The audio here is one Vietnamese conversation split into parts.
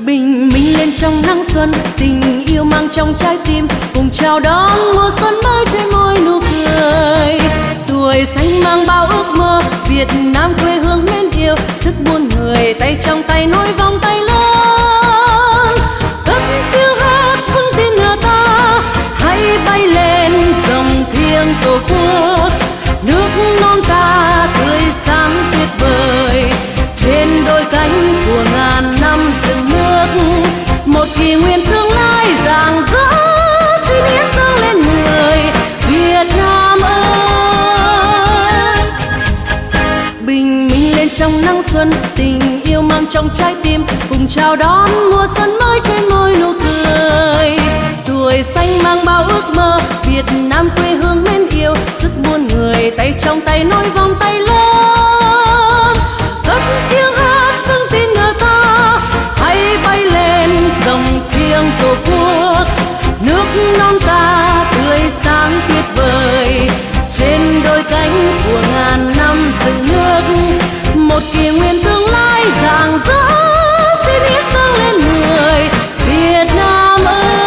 Bình minh lên trong nắng xuân, tình yêu mang trong trái tim, cùng chào đón mùa xuân mới trên môi nụ cười. Tuổi xanh mang bao ước mơ, Việt Nam quê hương mến yêu, sức muôn người tay trong tay nối vòng tay lớn. Cất tiếng hát vững tin ngờ ta, hãy bay lên dòng thiêng tổ quốc. Nước non ta tươi sáng tuyệt vời, trên đôi cánh của ngàn năm dựng nước. Một kỷ nguyên tương lai rạng rỡ, xin hiến dâng lên người Việt Nam ơi. Bình minh lên trong nắng xuân, tình yêu mang trong trái tim, cùng chào đón mùa xuân mới trên môi nụ cười. Tuổi xanh mang bao ước mơ, Việt Nam quê hương mến yêu, sức muôn người tay trong tay nối vòng tay lớn. Cất tiếng hát vững tin ngờ ta, hãy bay lên dòng thiêng tổ quốc. Nước non ta tươi sáng tuyệt vời, trên đôi cánh của ngàn năm dựng nước. Một kỷ nguyên tương lai rạng rỡ, xin hiến dâng lên người Việt Nam ơi.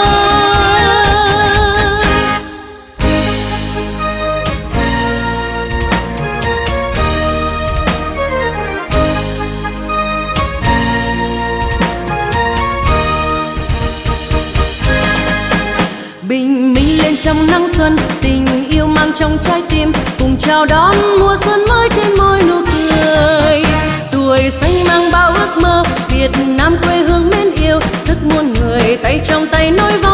Bình minh lên trong nắng xuân, tình yêu mang trong trái tim, cùng chào đón mùa xuân mới trên môi nụ cười. Tuổi xanh mang bao ước mơ, Việt Nam quê hương mến yêu, sức muôn người tay trong tay nối